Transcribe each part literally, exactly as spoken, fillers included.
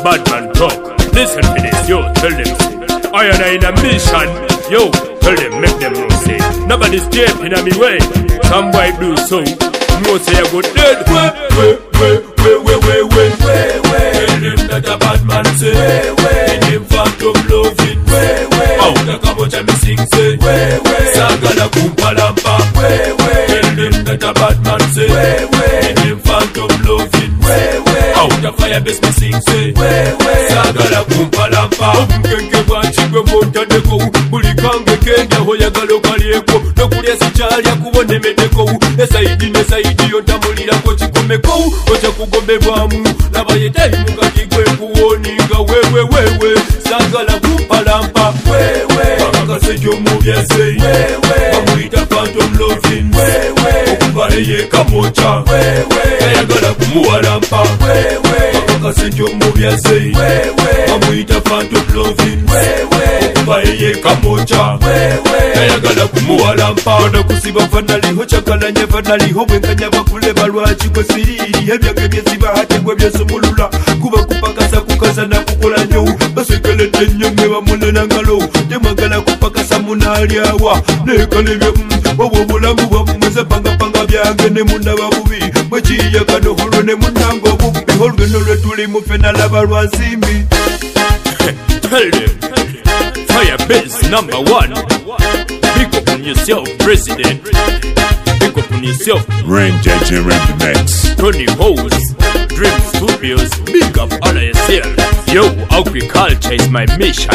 bad man talk. Listen to this, yo, tell them say I and I in a mission, yo, tell them, make them know say nobody's stepping in me way. Some boy do so, no say I go dead. Way, way, way, way, way, way, way, way. Tell them that a bad man say, way, way. In him phantom loving, way, way. Out the kabocha me sing say, way, way. Sagala kumpa lampa, way, way. Tell them that a bad man say, way, way. In him phantom loving, way, way. Out the fire best me sing say, way, way. Sagala kumpa lampa. Omukenge bwachigwe monta deko, buli kange kenya hoya galo kalieko. Nokulya sichalya kubonemedeko, esaidi ne saidi yontamulira ko chikomeko, ocha kugombebwamu nabaye taimu kakigwe kuwoninga wewe wewe. Sagala kumpa lampa, wewe. Bakakasejo mubya say, wewe. Bamuita phantom loving, wewe. Okubaleye kamocha, wewe. Kayagala kumuwa lampa, wewe. Bakakasejo mubya say, wewe. Bamuita phantom loving, wewe. Okubaleye kamocha, wewe. Kayagala kumuwa lampa. Wana kusiba vanaliho chakalanye vanaliho bwenkanya bakule balwachi kwe siriri. Hebyange byeziba hate kwe byesumulula. Kuba kupakasa kukaza na kukula nyo. Basekelete nyonge bamunena ngalo. Temagala kupakasa munaliawa. Nekalebye wawo bulamu bwamumweze panga panga byange ne munda babubi. Mwechiya kano holwe ne munango bubi. Holwe nolwe tuli mufena laba lwansimbi. Tell them, fire base number one. Pick up on yourself, president. Pick up on yourself. Rain J J Rain the Max. Tony Hose, Dream Studios. Big up all of yourself. Yo, agriculture is my mission.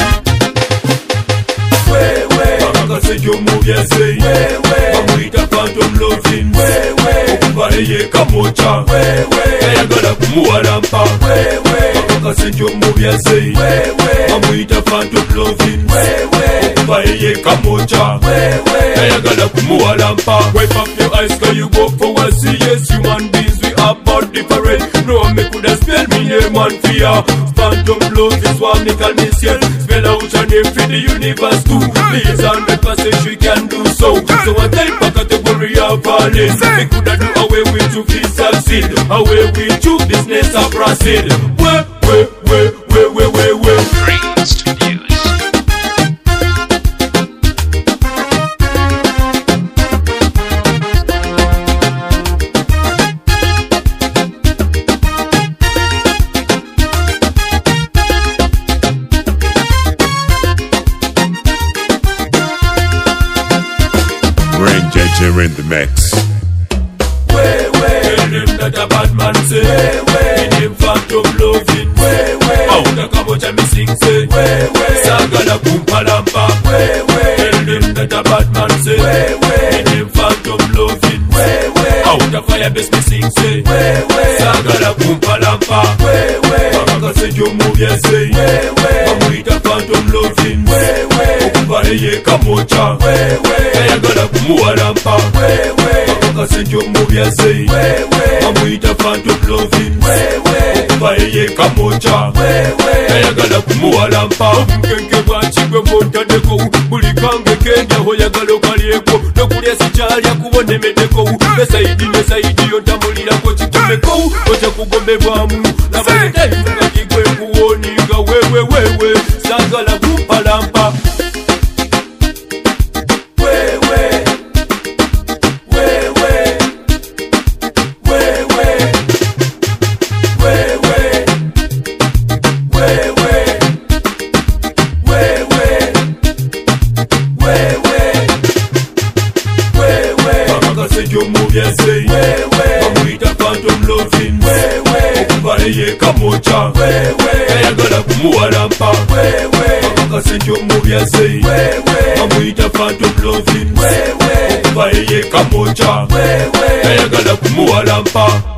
Wewe, bakakasejo mubya say, wewe. Bamuita phantom loving, wewe. Okubaleye kamocha, wewe. Kayagala kumuwa lampa, wewe. Bakakasejo mubya say, wewe. Bamuita phantom loving, wewe. Okubaleye kamocha, wewe. Kayagala kumuwa lampa. Wipe up your eyes cause you go for a C S. Human beings we are but different. No me coulda spell me name and fear. Phantom love is what me call me self. Spell out your name for the universe too. Please and the passage we can do so. So I take a category of violence. We coulda do away with you feel succeed. Away with you business a proceed. Way, way, way, way, way, way, way. Rain Studios. Rain J J Rain the Max. Way, way. Tell them that a bad man say, way, way. In him phantom loving, way, way. Out the kabocha me sing say, way, way. Sagala kumpa lampa, way, way. Tell them that a bad man say, way, way. In him phantom loving, way, way. Out the fire best me sing say, way, way. Sagala kumpa lampa, way, way. Bakakasejo mubya say, way, way. Bamuita phantom loving, way, way. Okubaleye kamocha, way, way. Kayagala kumuwa lampa, way, way. Bakakasejo mubya say, way, way. Bamuita phantom loving, way, way. Okubaleye kamocha, way, way. Kayagala kumuwa lampa. Omukenge bwachigwe monta deko, buli kange kenya hoyagala kalieko. Nokulya sichalya kubonemedeko, esaidi ne saidi yontamulira ko chikomeko, ocha kugombebwamu nabaye taimu kakigwe kuwoninga wewe wewe. Sagala kumpa lampa. Bamuita phantom loving, okubaleye kamocha, kayagala kumuwa lampa. Bakakasejo mubya say, bamuita phantom loving, okubaleye kamocha, kayagala kumuwa lampa.